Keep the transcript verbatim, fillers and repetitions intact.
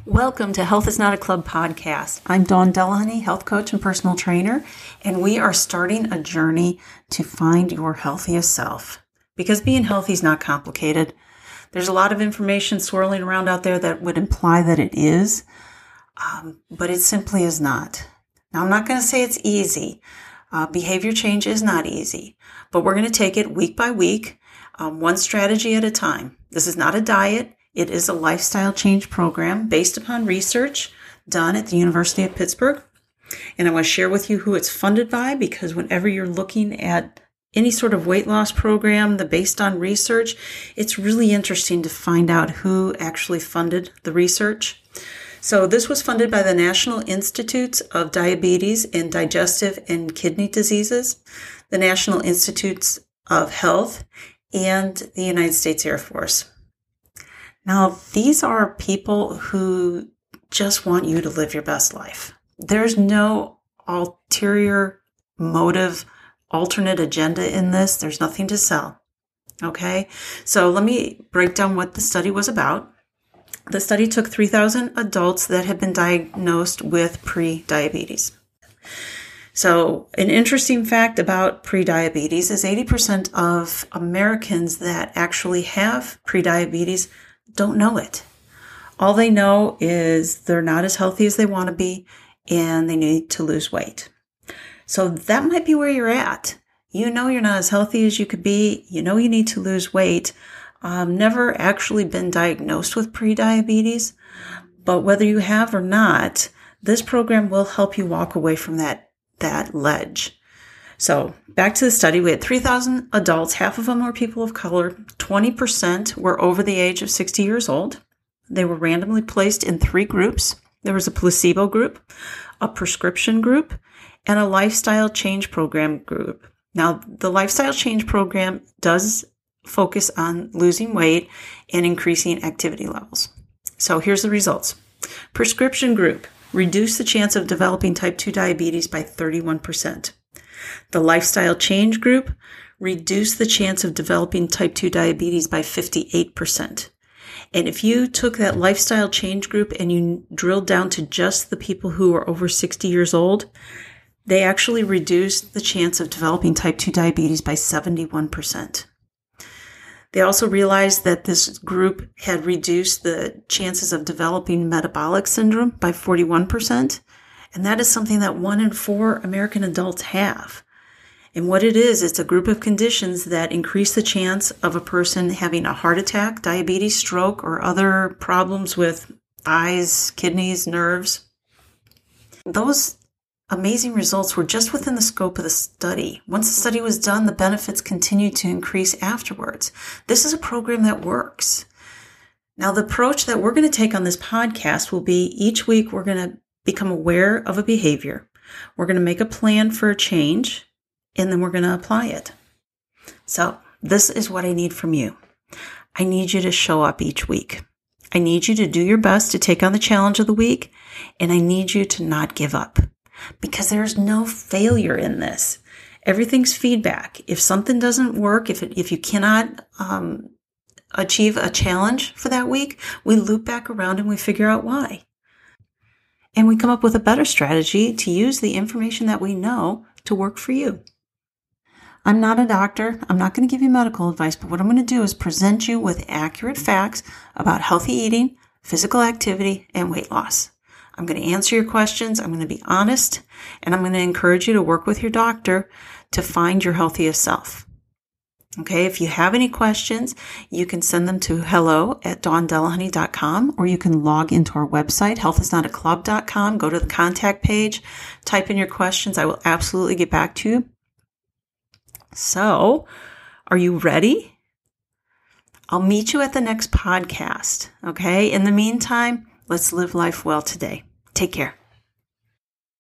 Welcome to Health is Not a Club podcast. I'm Dawn Delahunty, health coach and personal trainer, and we are starting a journey to find your healthiest self. Because being healthy is not complicated. There's a lot of information swirling around out there that would imply that it is, um, but it simply is not. Now, I'm not going to say it's easy. Uh, behavior change is not easy, but we're going to take it week by week, um, one strategy at a time. This is not a diet. It is a lifestyle change program based upon research done at the University of Pittsburgh. And I want to share with you who it's funded by, because whenever you're looking at any sort of weight loss program that based on research, it's really interesting to find out who actually funded the research. So this was funded by the National Institutes of Diabetes and Digestive and Kidney Diseases, the National Institutes of Health, and the United States Air Force. Now, these are people who just want you to live your best life. There's no ulterior motive, alternate agenda in this. There's nothing to sell. Okay? So let me break down what the study was about. The study took three thousand adults that had been diagnosed with pre-diabetes. So an interesting fact about pre-diabetes is eighty percent of Americans that actually have pre-diabetes don't know it. All they know is they're not as healthy as they want to be and they need to lose weight. So that might be where you're at. You know you're not as healthy as you could be. You know you need to lose weight. Um, never actually been diagnosed with pre-diabetes, but whether you have or not, this program will help you walk away from that, that ledge. So back to the study, we had three thousand adults. Half of them were people of color. twenty percent were over the age of sixty years old. They were randomly placed in three groups. There was a placebo group, a prescription group, and a lifestyle change program group. Now, the lifestyle change program does focus on losing weight and increasing activity levels. So here's the results. Prescription group reduced the chance of developing type two diabetes by thirty-one percent. The lifestyle change group reduced the chance of developing type two diabetes by fifty-eight percent. And if you took that lifestyle change group and you drilled down to just the people who are over sixty years old, they actually reduced the chance of developing type two diabetes by seventy-one percent. They also realized that this group had reduced the chances of developing metabolic syndrome by forty-one percent. And that is something that one in four American adults have. And what it is, it's a group of conditions that increase the chance of a person having a heart attack, diabetes, stroke, or other problems with eyes, kidneys, nerves. Those amazing results were just within the scope of the study. Once the study was done, the benefits continued to increase afterwards. This is a program that works. Now, the approach that we're going to take on this podcast will be each week we're going to become aware of a behavior. We're going to make a plan for a change, and then we're going to apply it. So this is what I need from you. I need you to show up each week. I need you to do your best to take on the challenge of the week, and I need you to not give up, because there's no failure in this. Everything's feedback. If something doesn't work, if it, if you cannot um, achieve a challenge for that week, we loop back around and we figure out why. And we come up with a better strategy to use the information that we know to work for you. I'm not a doctor. I'm not going to give you medical advice, but what I'm going to do is present you with accurate facts about healthy eating, physical activity, and weight loss. I'm going to answer your questions. I'm going to be honest, and I'm going to encourage you to work with your doctor to find your healthiest self. Okay, if you have any questions, you can send them to hello at dawn delahunty dot com, or you can log into our website, health is not a club dot com, go to the contact page, type in your questions. I will absolutely get back to you. So, are you ready? I'll meet you at the next podcast, okay? In the meantime, let's live life well today. Take care.